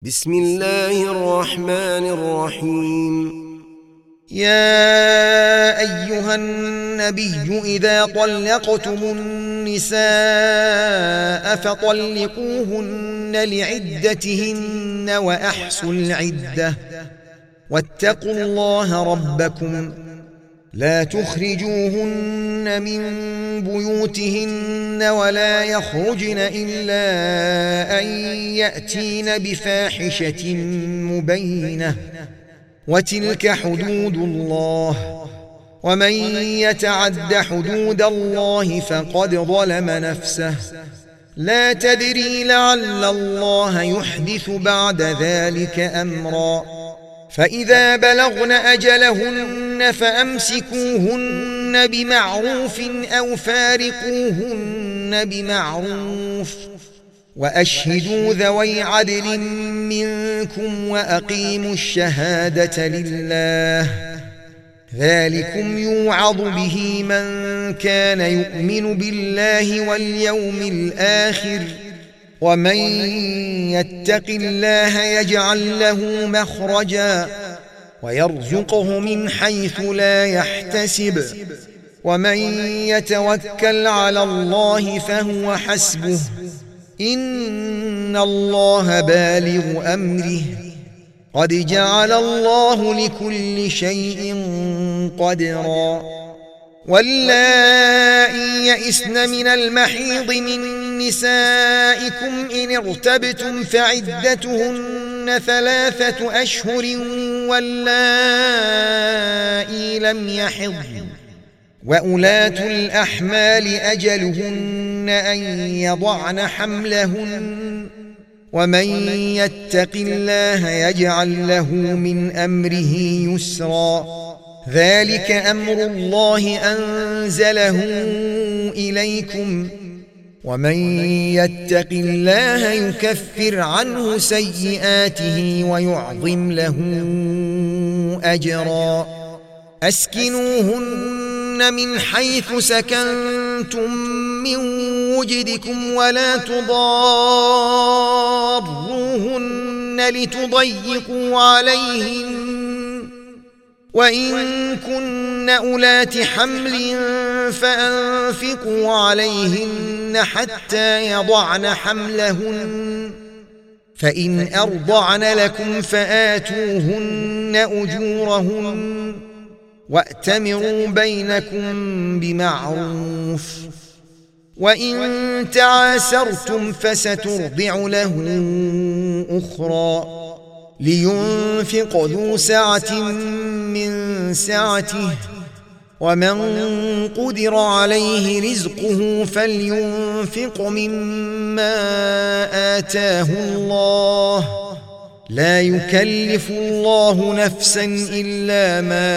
بسم الله الرحمن الرحيم. يا أيها النبي إذا طلقتم النساء فطلقوهن لعدتهن وأحصوا العدة واتقوا الله ربكم لا تخرجوهن من بيوتهن ولا يخرجن إلا أن يأتين بفاحشة مبينة وتلك حدود الله ومن يتعد حدود الله فقد ظلم نفسه لا تدري لعل الله يحدث بعد ذلك أمرا فإذا بلغن أجلهن فأمسكوهن بمعروف أو فارقوهن بمعروف وأشهدوا ذوي عدل منكم وأقيموا الشهادة لله ذلكم يوعظ به من كان يؤمن بالله واليوم الآخر ومن يتق الله يجعل له مخرجا ويرزقه من حيث لا يحتسب ومن يتوكل على الله فهو حسبه إن الله بالغ أمره قد جعل الله لكل شيء قدرا واللائي يئسن من المحيض من نسائكم إن ارتبتم فعدتهن 3 أشهر واللائي لم يحضن وأولاة الأحمال أجلهن أن يضعن حملهن ومن يتق الله يجعل له من أمره يسرا ذلك أمر الله أنزله إليكم ومن يتق الله يكفر عنه سيئاته ويعظم له أجرا أسكنوهن من حيث سكنتم من وجدكم ولا تضاروهن لتضيقوا عليهن وإن كن أولات حمل فأنفقوا عليهن حتى يضعن حملهن فإن أرضعن لكم فآتوهن أجورهن وأتمروا بينكم بمعروف وإن تعاسرتم فسترضع له أخرى لينفق ذو سعة من سعته ومن قدر عليه رزقه فلينفق مما آتاه الله لا يكلف الله نفسا إلا ما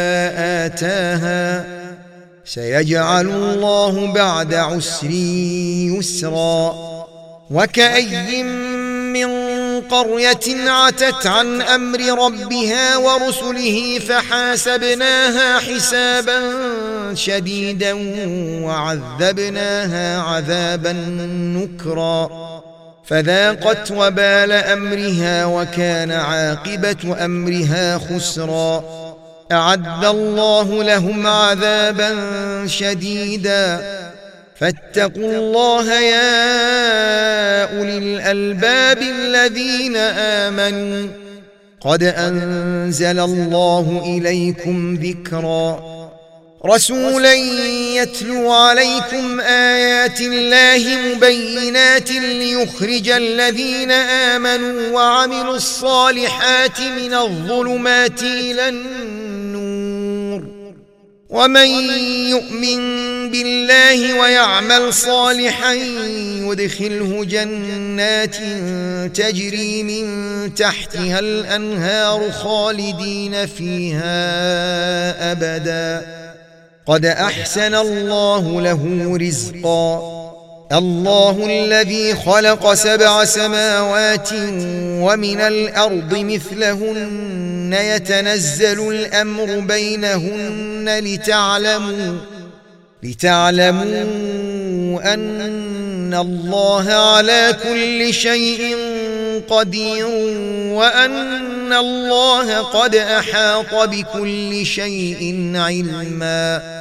آتاها سيجعل الله بعد عسر يسرا وكأي من قرية عتت عن أمر ربها ورسله فحاسبناها حسابا شديدا وعذبناها عذابا نكرا فذاقت وبال أمرها وكان عاقبة أمرها خسرا أعد الله لهم عذابا شديدا فاتقوا الله يا أولي الألباب الذين آمنوا قد أنزل الله إليكم ذكرا رسولا يتلو عليكم آيات الله مبينات ليخرج الذين آمنوا وعملوا الصالحات من الظلمات إلى النور ومن يؤمن بالله ويعمل صالحا يدخله جنات تجري من تحتها الأنهار خالدين فيها أبدا قد أحسن الله له رزقا الله الذي خلق 7 سماوات ومن الأرض مثلهن يتنزل الأمر بينهن لتعلموا أن الله على كل شيء قدير وأن الله قد أحاط بكل شيء علما.